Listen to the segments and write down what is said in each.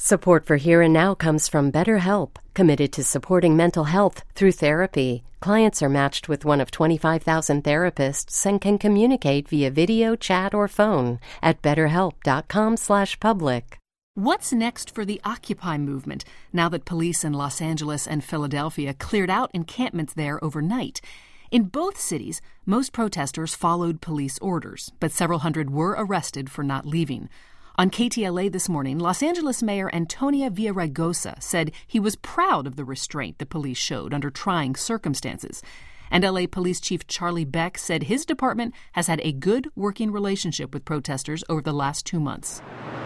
Support for Here and Now comes from BetterHelp, committed to supporting mental health through therapy. Clients are matched with one of 25,000 therapists and can communicate via video, chat, or phone at betterhelp.com/public. What's next for the Occupy movement now that police in Los Angeles and Philadelphia cleared out encampments there overnight? In both cities, most protesters followed police orders, but several hundred were arrested for not leaving. On KTLA this morning, Los Angeles Mayor Antonio Villaraigosa said he was proud of the restraint the police showed under trying circumstances. And LA Police Chief Charlie Beck said his department has had a good working relationship with protesters over the last 2 months.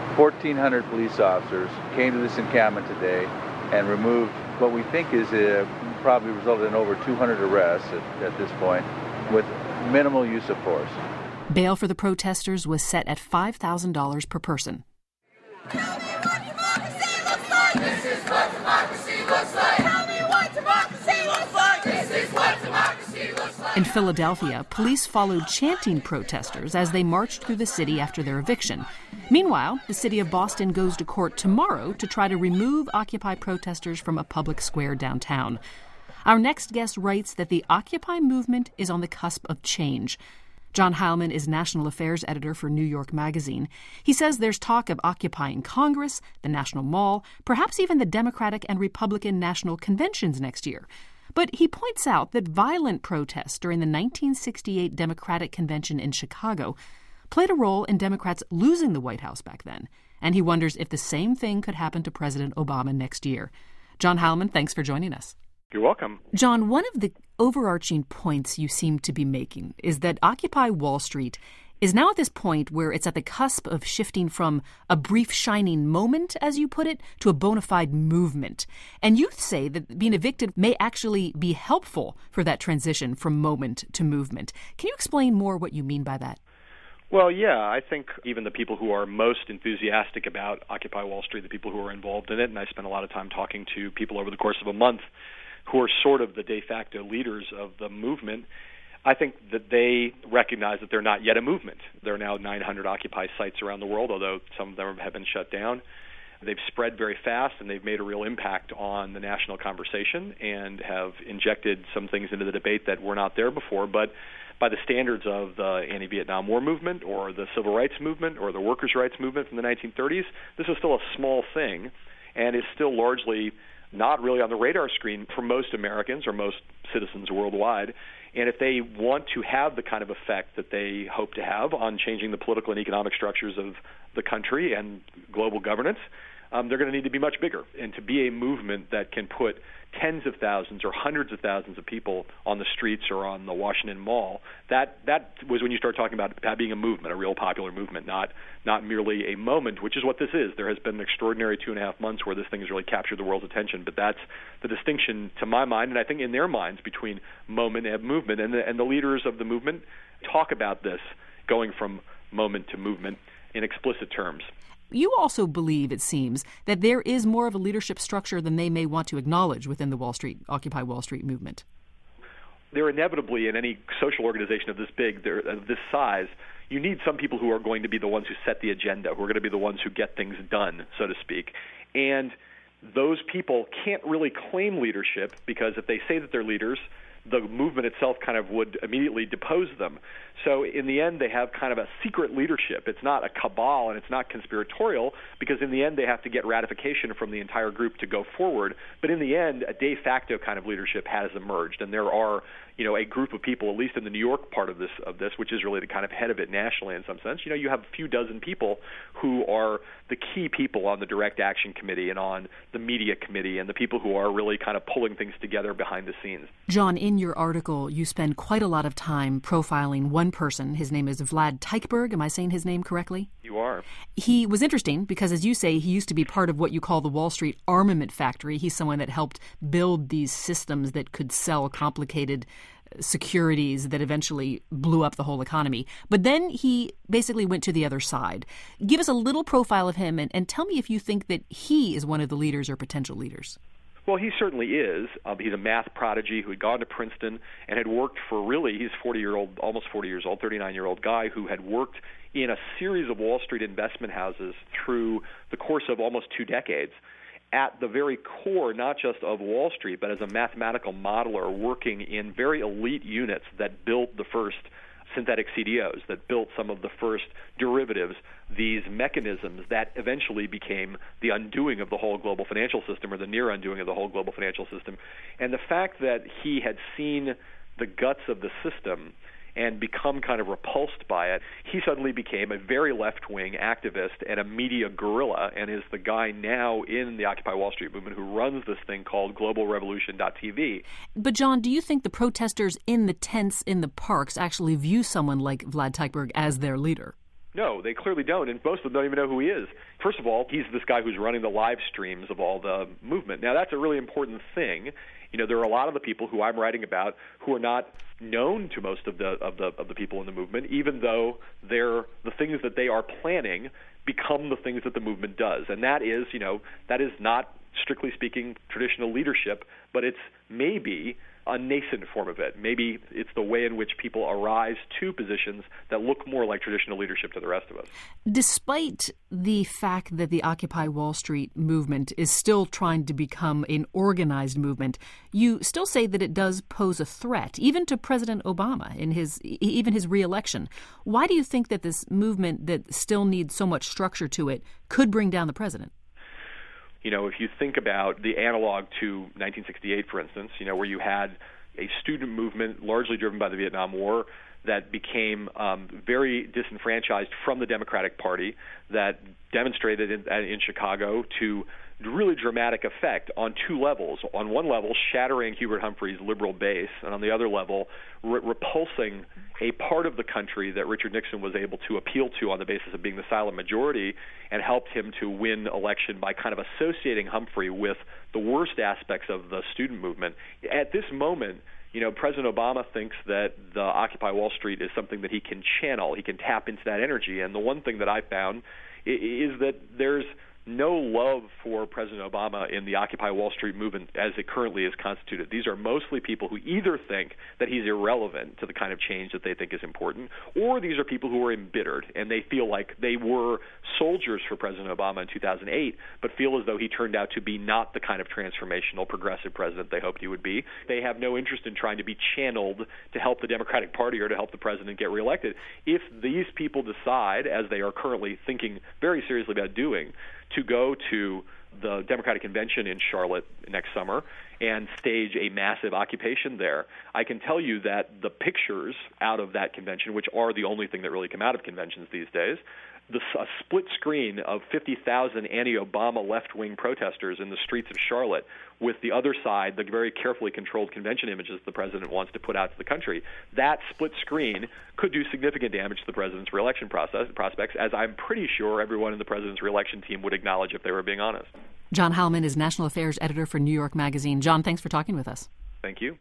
1,400 police officers came to this encampment today and removed what we think is probably resulted in over 200 arrests at this point with minimal use of force. Bail for the protesters was set at $5,000 per person. Tell me what democracy looks like. This is what democracy looks like. Tell me what democracy looks like. This is what democracy looks like. In Philadelphia, police followed chanting protesters as they marched through the city after their eviction. Meanwhile, the city of Boston goes to court tomorrow to try to remove Occupy protesters from a public square downtown. Our next guest writes that the Occupy movement is on the cusp of change. John Heilman is national affairs editor for New York Magazine. He says there's talk of occupying Congress, the National Mall, perhaps even the Democratic and Republican national conventions next year. But he points out that violent protests during the 1968 Democratic Convention in Chicago played a role in Democrats losing the White House back then. And he wonders if the same thing could happen to President Obama next year. John Heilman, thanks for joining us. You're welcome. John, one of the overarching points you seem to be making is that Occupy Wall Street is now at this point where it's at the cusp of shifting from a brief shining moment, as you put it, to a bona fide movement. And you say that being evicted may actually be helpful for that transition from moment to movement. Can you explain more what you mean by that? Well, yeah, I think even the people who are most enthusiastic about Occupy Wall Street, the people who are involved in it, and I spent a lot of time talking to people over the course of a month who are sort of the de facto leaders of the movement, I think that they recognize that they're not yet a movement. There are now 900 Occupy sites around the world, although some of them have been shut down. They've spread very fast, and they've made a real impact on the national conversation and have injected some things into the debate that were not there before. But by the standards of the anti-Vietnam War movement or the Civil Rights movement or the Workers' Rights movement from the 1930s, this is still a small thing and is still largely not really on the radar screen for most Americans or most citizens worldwide. And if they want to have the kind of effect that they hope to have on changing the political and economic structures of the country and global governance, they're going to need to be much bigger. And to be a movement that can put tens of thousands or hundreds of thousands of people on the streets or on the Washington Mall, that was when you start talking about being a movement, a real popular movement, not merely a moment, which is what this is. There has been an extraordinary 2.5 months where this thing has really captured the world's attention, but that's the distinction to my mind, and I think in their minds, between moment and movement. And the leaders of the movement talk about this going from moment to movement in explicit terms. You also believe, it seems, that there is more of a leadership structure than they may want to acknowledge within the Occupy Wall Street movement. There inevitably, in any social organization of this big, of this size, you need some people who are going to be the ones who set the agenda, who are going to be the ones who get things done, so to speak. And those people can't really claim leadership because if they say that they're leaders, the movement itself kind of would immediately depose them. So in the end, they have kind of a secret leadership. It's not a cabal and it's not conspiratorial because in the end, they have to get ratification from the entire group to go forward. But in the end, a de facto kind of leadership has emerged, and there are, a group of people, at least in the New York part of this, which is really the kind of head of it nationally in some sense. You have a few dozen people who are the key people on the Direct Action Committee and on the Media Committee and the people who are really kind of pulling things together behind the scenes. John, in your article, you spend quite a lot of time profiling one person. His name is Vlad Teichberg. Am I saying his name correctly? You are. He was interesting because, as you say, he used to be part of what you call the Wall Street armament factory. He's someone that helped build these systems that could sell complicated securities that eventually blew up the whole economy. But then he basically went to the other side. Give us a little profile of him and tell me if you think that he is one of the leaders or potential leaders. Well, he certainly is. He's a math prodigy who had gone to Princeton and had worked for he's almost 40 years old, 39-year-old guy who had worked in a series of Wall Street investment houses through the course of almost 2 decades, at the very core, not just of Wall Street, but as a mathematical modeler working in very elite units that built the first synthetic CDOs, that built some of the first derivatives, these mechanisms that eventually became the undoing of the whole global financial system, or the near undoing of the whole global financial system. And the fact that he had seen the guts of the system and become kind of repulsed by it, he suddenly became a very left-wing activist and a media guerrilla, and is the guy now in the Occupy Wall Street movement who runs this thing called globalrevolution.tv. But, John, do you think the protesters in the tents in the parks actually view someone like Vlad Teichberg as their leader? No, they clearly don't, and most of them don't even know who he is. First of all, he's this guy who's running the live streams of all the movement. Now, that's a really important thing. You know, there are a lot of the people who I'm writing about who are not known to most of the people in the movement, even though the things that they are planning become the things that the movement does. And that is, that is not, strictly speaking, traditional leadership, but it's maybe a nascent form of it. Maybe it's the way in which people arise to positions that look more like traditional leadership to the rest of us. Despite the fact that the Occupy Wall Street movement is still trying to become an organized movement, you still say that it does pose a threat, even to President Obama in his re-election. Why do you think that this movement that still needs so much structure to it could bring down the president? If you think about the analog to 1968, for instance, where you had a student movement largely driven by the Vietnam War that became very disenfranchised from the Democratic Party, that demonstrated in Chicago to really dramatic effect on 2 levels. On one level, shattering Hubert Humphrey's liberal base, and on the other level, repulsing a part of the country that Richard Nixon was able to appeal to on the basis of being the silent majority, and helped him to win election by kind of associating Humphrey with the worst aspects of the student movement. At this moment, President Obama thinks that the Occupy Wall Street is something that he can channel. He can tap into that energy. And the one thing that I found is that there's no love for President Obama in the Occupy Wall Street movement as it currently is constituted. These are mostly people who either think that he's irrelevant to the kind of change that they think is important, or these are people who are embittered and they feel like they were soldiers for President Obama in 2008, but feel as though he turned out to be not the kind of transformational, progressive president they hoped he would be. They have no interest in trying to be channeled to help the Democratic Party or to help the president get reelected. If these people decide, as they are currently thinking very seriously about doing, to go to the Democratic Convention in Charlotte next summer and stage a massive occupation there, I can tell you that the pictures out of that convention, which are the only thing that really come out of conventions these days, a split screen of 50,000 anti-Obama left-wing protesters in the streets of Charlotte, with the other side, the very carefully controlled convention images the president wants to put out to the country. That split screen could do significant damage to the president's reelection prospects, as I'm pretty sure everyone in the president's reelection team would acknowledge if they were being honest. John Heilemann is National Affairs Editor for New York Magazine. John, thanks for talking with us. Thank you.